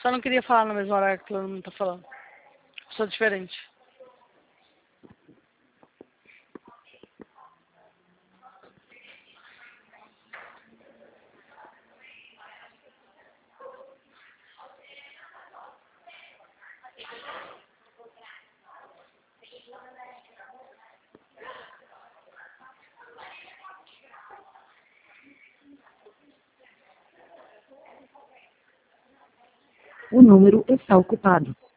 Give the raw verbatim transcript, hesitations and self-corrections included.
Só não queria falar na mesma hora que todo mundo tá falando. Sou diferente. O número está ocupado.